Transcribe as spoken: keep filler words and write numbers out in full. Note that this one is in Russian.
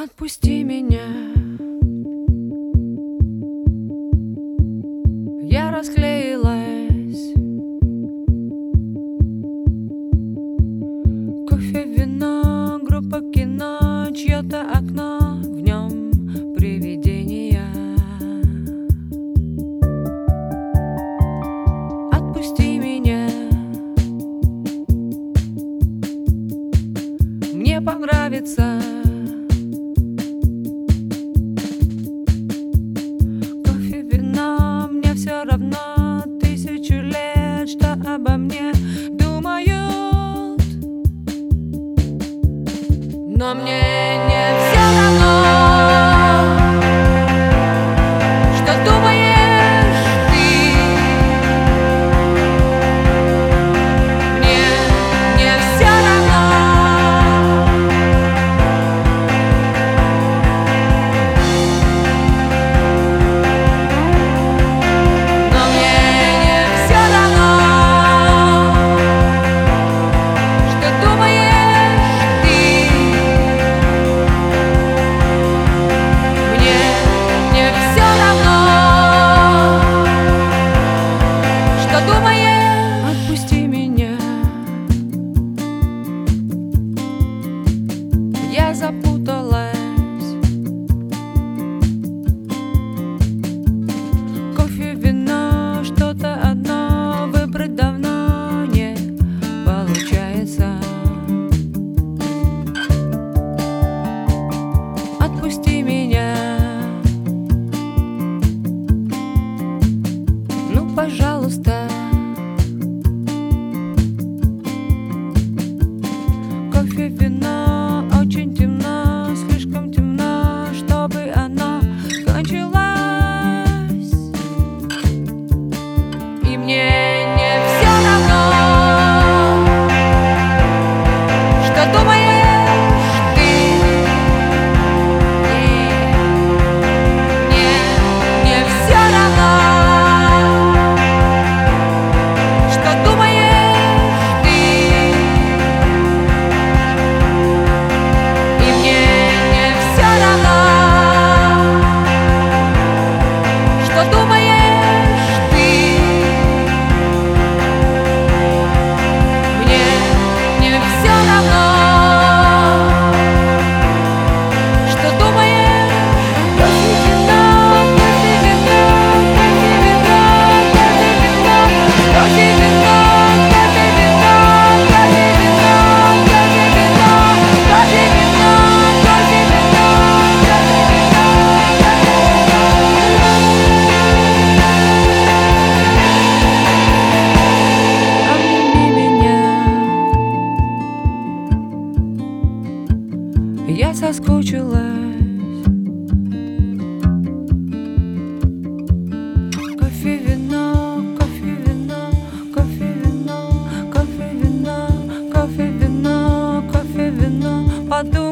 Отпусти меня. Я расклеилась. Кофе, вино, группа кино, чье-то окно, в нем привидения. Отпусти меня. Мне понравится. Кофе, вино, мне все равно. Тысячу лет, что обо мне думают. Но мне не все равно, что думаешь ты. Мне не все равно. Но мне не все равно, что думаешь ты. Мне не все равно, что думаешь. Отпусти меня. Я запуталась. Кофе, вино, что-то одно выбрать давно не получается. Отпусти меня. Ну, пожалуйста. Кофе, вино, очень темно, слишком темно, чтобы оно кончилось. И мне не все равно, что думаешь ты. Мне не все равно, что думаешь ты. И мне не все равно, что думаешь ты. Мне не все равно, что думаешь. Кофе, вино, кофе, вино, кофе, вино, кофе, вино, кофе, вино, кофе, вино, кофе, вино, кофе, вино, кофе, вино, кофе, вино, обними меня. Я соскучилась. Кофе, вино, кофе, вино, кофе, вино, кофе, вино, кофе, вино, кофе, вино. Подумай.